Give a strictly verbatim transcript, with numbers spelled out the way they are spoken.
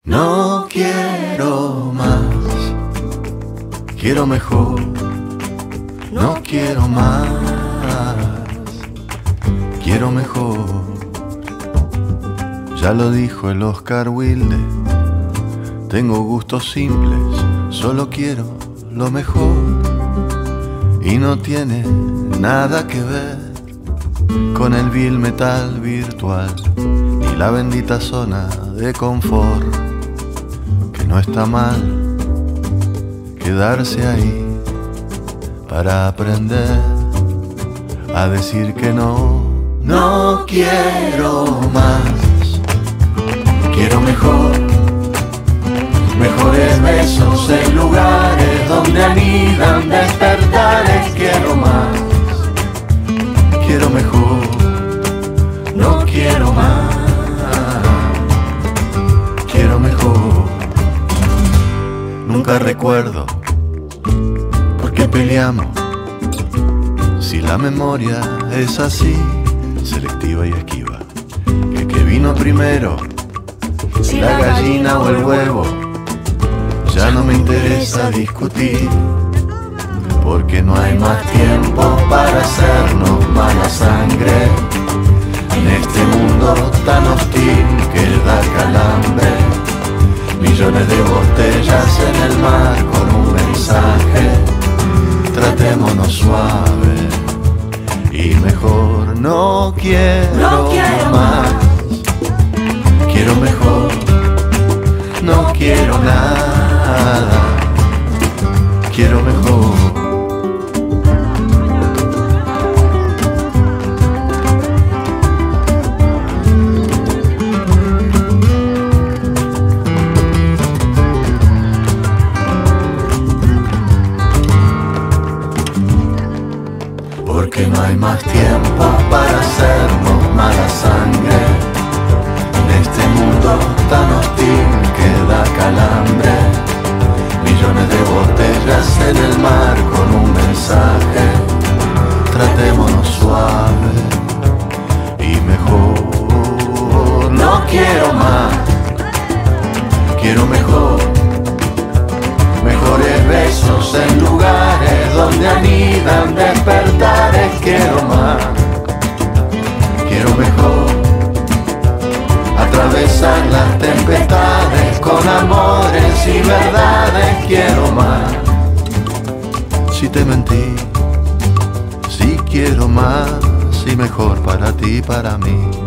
No quiero más, quiero mejor. No quiero más, quiero mejor. Ya lo dijo el Oscar Wilde, tengo gustos simples, solo quiero lo mejor. Y no tiene nada que ver con el vil metal virtual, ni la bendita zona de confort. Que no está mal quedarse ahí para aprender a decir que no. No quiero más, quiero mejor. Mejores besos en lugares donde anidan despertares. Quiero más, quiero mejor. No quiero más, quiero mejor. Nunca recuerdo por qué peleamos, si la memoria es así, selectiva y esquiva. Que que vino primero, si la gallina o el huevo. Ya no me interesa discutir, porque no hay más tiempo para hacernos mala sangre. En este mundo tan hostil que da calambre, millones de botellas en el mar con un mensaje. Tratémonos suave y mejor. No quiero, no quiero más, quiero mejor. No quiero nada, quiero mejor. Porque no hay más tiempo para hacernos mala sangre. En este mundo tan hostil que da calambre, millones de botellas en el mar con un mensaje. Tratémonos suave y mejor. No quiero más, quiero mejor. Mejores besos en lugares donde anidan despertares. Quiero más, quiero mejor. Atravesar las tempestades con amores y verdades. Quiero más. Si te mentí, si quiero más y mejor para ti y para mí.